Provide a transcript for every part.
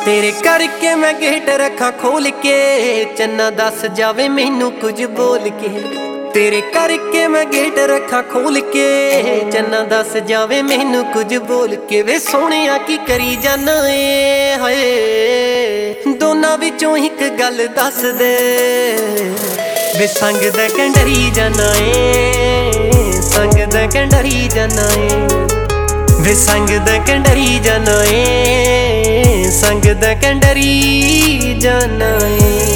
तेरे करके मैं गेट रखा खोल के, चन्ना दस जावे मैनू कुछ बोल के। तेरे करके मैं गेट रखा खोल के, चन्ना दस जावे मैनू कुछ बोल के। वे सोहणिया की करी जाना ए हाय, दोनां विचों एक गल दस दे। वे संग दा कंडरी जाना ए, संग दा कंडरी जाना ए। वे संग दा कंडरी जाना ए, संग दा कंडरी जाना ए।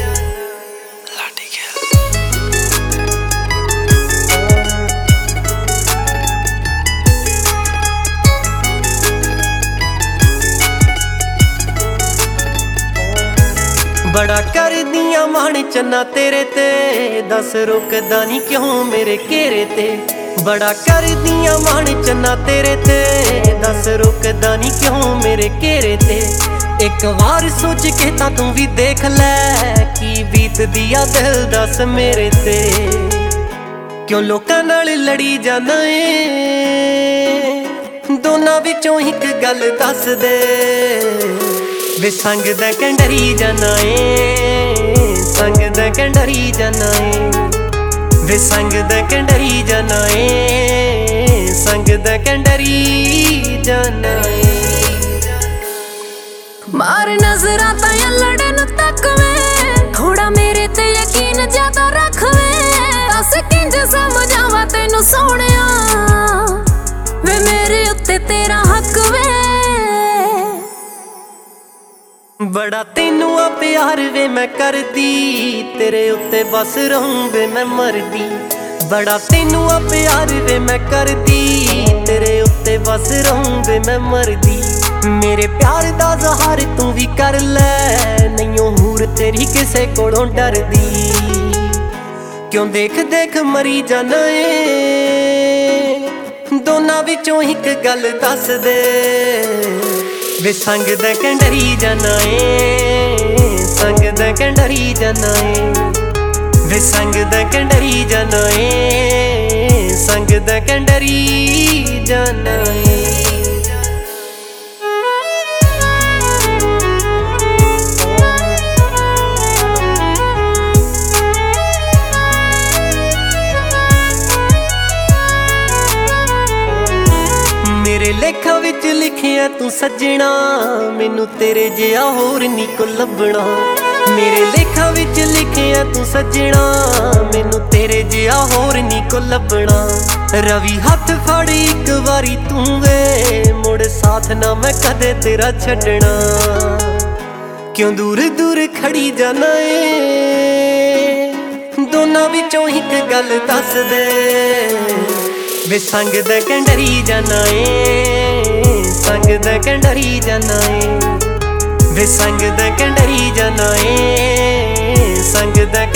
बड़ा कर दिया मान चन्ना तेरे ते, दस रुकदा नी क्यों मेरे घेरे ते। बड़ा कर दिया मान चन्ना तेरे ते, दस रुकदा नी क्यों मेरे घेरे ते। एक बार सोच के तां तू भी देख लै, की बीत दिया दिल दस मेरे ते। क्यों लोकां नाल लड़ी जाना ए, दोनां विचों एक गल दस दे। वे संग दा कंडरी जाना ए, संग दा कंडरी जाना ए। वे संग दा कंडरी जाना ए, संग दा कंडरी जाना ए। मार नजरां तां लड़न तक वे, थोड़ा मेरे ते यकीन ज्यादा रख वे। दस किंज समझावां तैनू सोहणिया, वे मेरे उत्ते तेरा हक वे। बड़ा तेनू आ प्यार वे मैं करदी, तेरे उत्ते बस रहूं वे मैं मरदी। बड़ा तेनू आ प्यार वे मैं करदी, तेरे उत्ते बस रहूं वे मैं मरदी। मेरे प्यार दा ज़हार तू भी कर लै, नहींओ हूर तेरी किसे कोलों डरदी। क्यों देख देख मरी जाना ए, दोनां विचों एक गल दस दे। वे संग दा कंडरी जाना ए, संग दा कंडरी जाना ए। वे संग दा कंडरी जाना ए, संग दा कंडरी जाना ए। मेरे लेखा विच लिखिया तू सजना, मैनू तेरे जिहा होर नी को लभना। मेरे लेखा विच लिखिया तू सजना, मैनू तेरे जिहा होर नी को लभना। रवि हथ फड़ एक वारी तू वे, मुड़ साथ ना मैं कदे तेरा छड्डना। क्यों दूर दूर खड़ी जाना ए, दोनां विचों एक गल दस दे। वे संग दा कंडरी जाना ए, संग दा कंडरी जाना ए। वे संग दा कंडरी जाना ए, संग दा